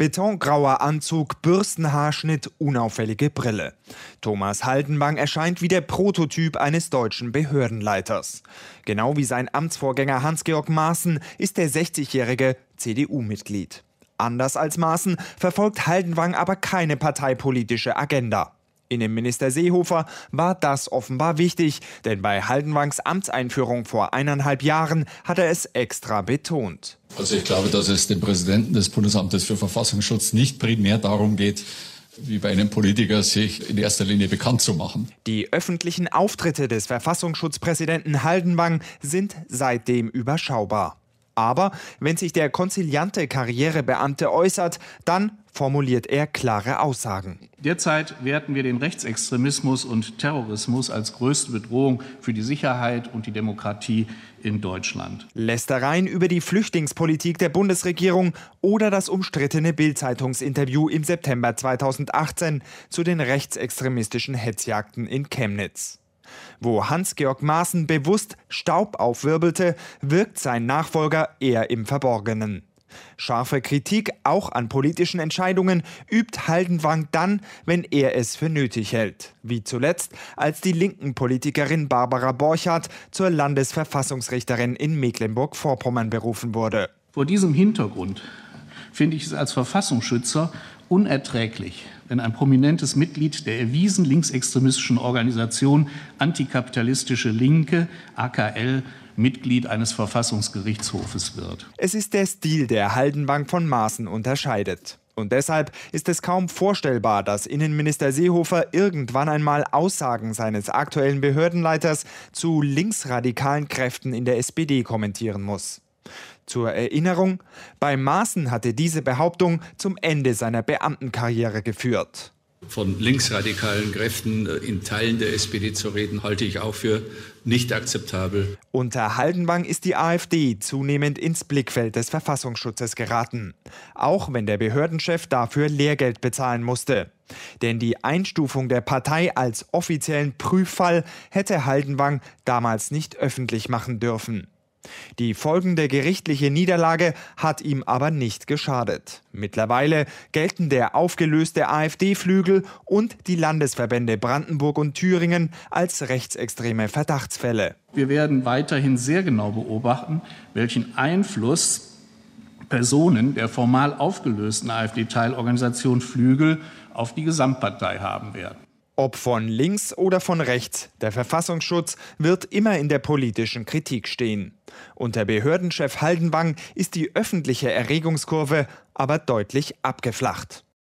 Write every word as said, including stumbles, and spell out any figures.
Betongrauer Anzug, Bürstenhaarschnitt, unauffällige Brille. Thomas Haldenwang erscheint wie der Prototyp eines deutschen Behördenleiters. Genau wie sein Amtsvorgänger Hans-Georg Maaßen ist der sechzigjährige C D U-Mitglied. Anders als Maaßen verfolgt Haldenwang aber keine parteipolitische Agenda. Innenminister Seehofer war das offenbar wichtig, denn bei Haldenwangs Amtseinführung vor eineinhalb Jahren hat er es extra betont. Also ich glaube, dass es dem Präsidenten des Bundesamtes für Verfassungsschutz nicht primär darum geht, wie bei einem Politiker sich in erster Linie bekannt zu machen. Die öffentlichen Auftritte des Verfassungsschutzpräsidenten Haldenwang sind seitdem überschaubar. Aber wenn sich der konziliante Karrierebeamte äußert, dann formuliert er klare Aussagen. Derzeit werten wir den Rechtsextremismus und Terrorismus als größte Bedrohung für die Sicherheit und die Demokratie in Deutschland. Lästereien über die Flüchtlingspolitik der Bundesregierung oder das umstrittene Bild-Zeitungsinterview im September zweitausendachtzehn zu den rechtsextremistischen Hetzjagden in Chemnitz. Wo Hans-Georg Maaßen bewusst Staub aufwirbelte, wirkt sein Nachfolger eher im Verborgenen. Scharfe Kritik auch an politischen Entscheidungen übt Haldenwang dann, wenn er es für nötig hält. Wie zuletzt, als die linken Politikerin Barbara Borchardt zur Landesverfassungsrichterin in Mecklenburg-Vorpommern berufen wurde. Vor diesem Hintergrund finde ich es als Verfassungsschützer unerträglich, wenn ein prominentes Mitglied der erwiesen linksextremistischen Organisation Antikapitalistische Linke, A K L, Mitglied eines Verfassungsgerichtshofes wird. Es ist der Stil, der Haldenwang von Maaßen unterscheidet. Und deshalb ist es kaum vorstellbar, dass Innenminister Seehofer irgendwann einmal Aussagen seines aktuellen Behördenleiters zu linksradikalen Kräften in der S P D kommentieren muss. Zur Erinnerung, bei Maaßen hatte diese Behauptung zum Ende seiner Beamtenkarriere geführt. Von linksradikalen Kräften in Teilen der S P D zu reden, halte ich auch für nicht akzeptabel. Unter Haldenwang ist die AfD zunehmend ins Blickfeld des Verfassungsschutzes geraten. Auch wenn der Behördenchef dafür Lehrgeld bezahlen musste. Denn die Einstufung der Partei als offiziellen Prüffall hätte Haldenwang damals nicht öffentlich machen dürfen. Die folgende gerichtliche Niederlage hat ihm aber nicht geschadet. Mittlerweile gelten der aufgelöste AfD-Flügel und die Landesverbände Brandenburg und Thüringen als rechtsextreme Verdachtsfälle. Wir werden weiterhin sehr genau beobachten, welchen Einfluss Personen der formal aufgelösten AfD-Teilorganisation Flügel auf die Gesamtpartei haben werden. Ob von links oder von rechts, der Verfassungsschutz wird immer in der politischen Kritik stehen. Unter Behördenchef Haldenwang ist die öffentliche Erregungskurve aber deutlich abgeflacht.